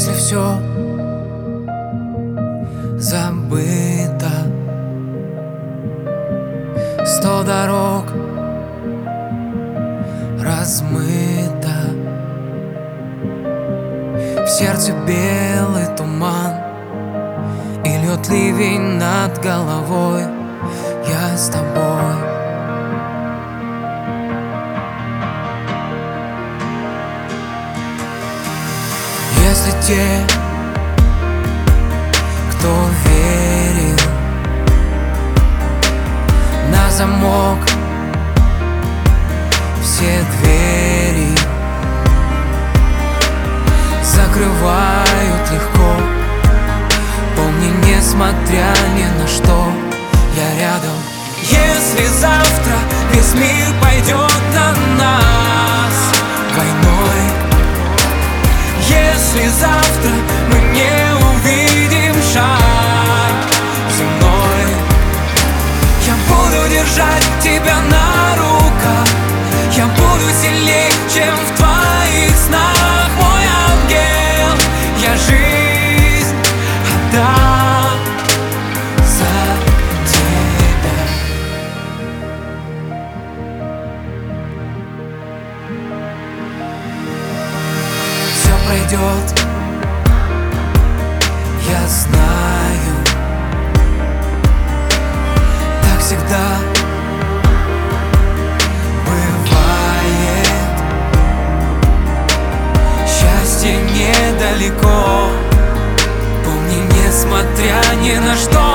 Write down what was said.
Если все забыто, 100 дорог размыто, в сердце белый туман, и льет ливень над головой. Я с тобой. Если те, кто верил, на замок все двери закрывают легко, помни, несмотря ни на что, я рядом. Если завтра весь мир пойдет на нас войной, если завтра мы не увидим шар земной, я буду держать тебя на руках, я буду сильней, чем в твоих снах, мой ангел. Я жизнь отдам за тебя. Все пройдет, я знаю, так всегда бывает. Счастье недалеко, помни, несмотря ни на что.